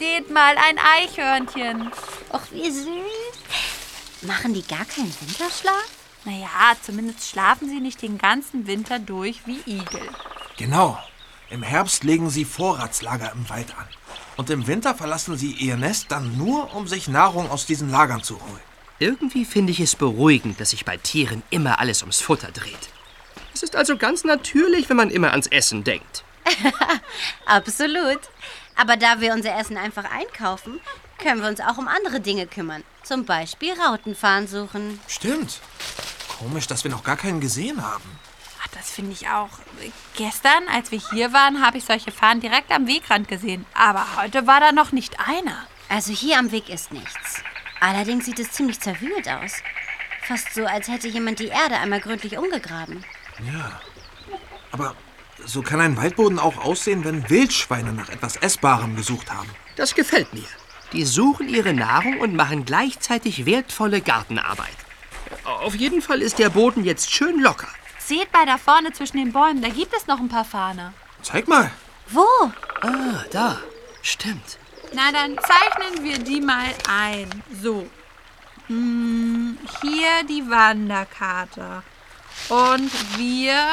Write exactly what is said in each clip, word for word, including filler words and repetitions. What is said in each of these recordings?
Seht mal, ein Eichhörnchen. Och, wie süß. Machen die gar keinen Winterschlaf? Naja, zumindest schlafen sie nicht den ganzen Winter durch wie Igel. Genau. Im Herbst legen sie Vorratslager im Wald an. Und im Winter verlassen sie ihr Nest dann nur, um sich Nahrung aus diesen Lagern zu holen. Irgendwie finde ich es beruhigend, dass sich bei Tieren immer alles ums Futter dreht. Es ist also ganz natürlich, wenn man immer ans Essen denkt. Absolut. Aber da wir unser Essen einfach einkaufen, können wir uns auch um andere Dinge kümmern. Zum Beispiel Rautenfarn suchen. Stimmt. Komisch, dass wir noch gar keinen gesehen haben. Ach, das finde ich auch. Gestern, als wir hier waren, habe ich solche Farn direkt am Wegrand gesehen. Aber heute war da noch nicht einer. Also hier am Weg ist nichts. Allerdings sieht es ziemlich zerwühlt aus. Fast so, als hätte jemand die Erde einmal gründlich umgegraben. Ja. Aber so kann ein Waldboden auch aussehen, wenn Wildschweine nach etwas Essbarem gesucht haben. Das gefällt mir. Die suchen ihre Nahrung und machen gleichzeitig wertvolle Gartenarbeit. Auf jeden Fall ist der Boden jetzt schön locker. Seht mal da vorne zwischen den Bäumen, da gibt es noch ein paar Farne. Zeig mal. Wo? Ah, da. Stimmt. Na, dann zeichnen wir die mal ein. So. Hm, hier die Wanderkarte. Und wir...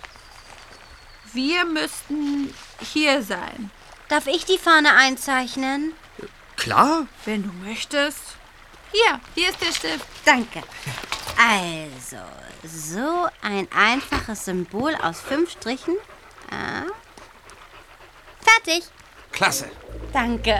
Wir müssten hier sein. Darf ich die Fahne einzeichnen? Klar. Wenn du möchtest. Hier, hier ist der Stift. Danke. Also, so ein einfaches Symbol aus fünf Strichen. Ah. Fertig. Klasse. Danke.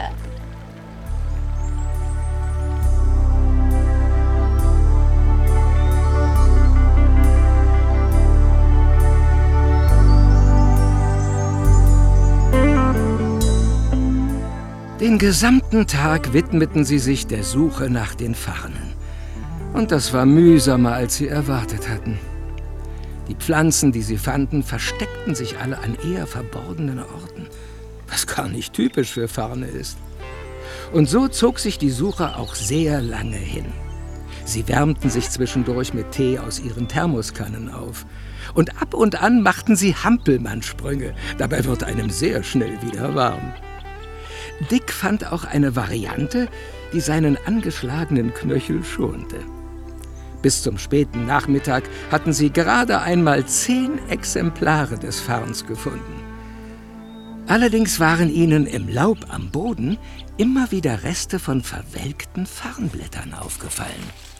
Den gesamten Tag widmeten sie sich der Suche nach den Farnen. Und das war mühsamer, als sie erwartet hatten. Die Pflanzen, die sie fanden, versteckten sich alle an eher verborgenen Orten, was gar nicht typisch für Farne ist. Und so zog sich die Suche auch sehr lange hin. Sie wärmten sich zwischendurch mit Tee aus ihren Thermoskannen auf. Und ab und an machten sie Hampelmannsprünge. Dabei wird einem sehr schnell wieder warm. Dick fand auch eine Variante, die seinen angeschlagenen Knöchel schonte. Bis zum späten Nachmittag hatten sie gerade einmal zehn Exemplare des Farns gefunden. Allerdings waren ihnen im Laub am Boden immer wieder Reste von verwelkten Farnblättern aufgefallen.